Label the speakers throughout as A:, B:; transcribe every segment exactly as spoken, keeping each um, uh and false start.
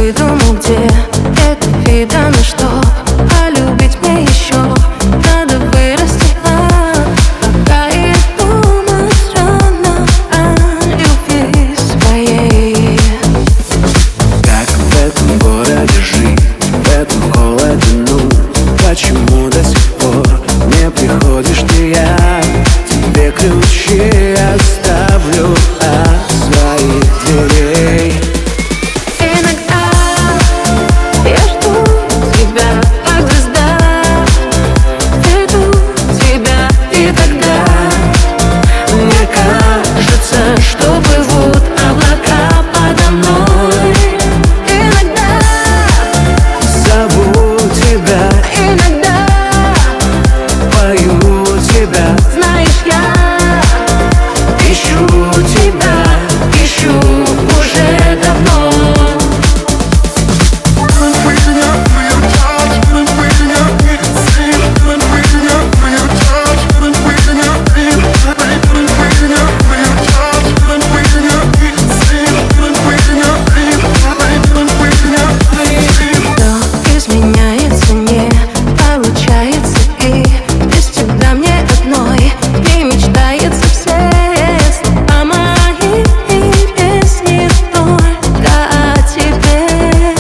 A: выдумал, где это видано, что полюбить мне еще надо вырасти. А пока я думаю странно о любви своей.
B: Как в этом городе жить, в этом холоде, ну почему до сих пор не приходишь ты? Я тебе ключи оставлю от своих дверей.
A: Иногда я жду тебя, как звезда, веду тебя, и тогда мне кажется, что плывут облака подо мной. Иногда
B: Зову тебя,
A: иногда
B: пою тебя,
A: знаешь, я ищу тебя, ищу уже давно. Но изменяется, не получается, и без тебя мне одной не мечтается. Все слова мои песни только о тебе.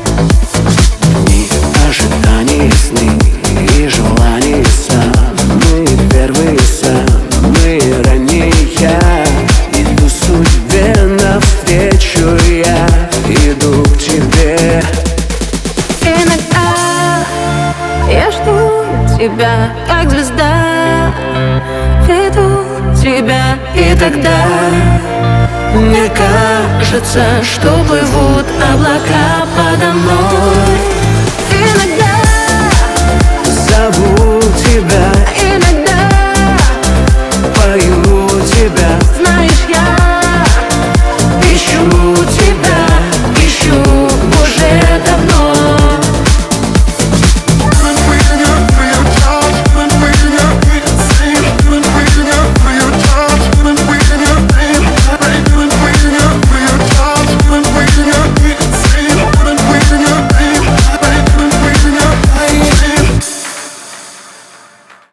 B: и ожидания, сны и желания самые первые, самые ранние. Я иду судьбе навстречу, я иду к тебе.
A: Иногда я жду тебя, как звезда, веду тебя, и тогда мне кажется, что плывут облака подо мной.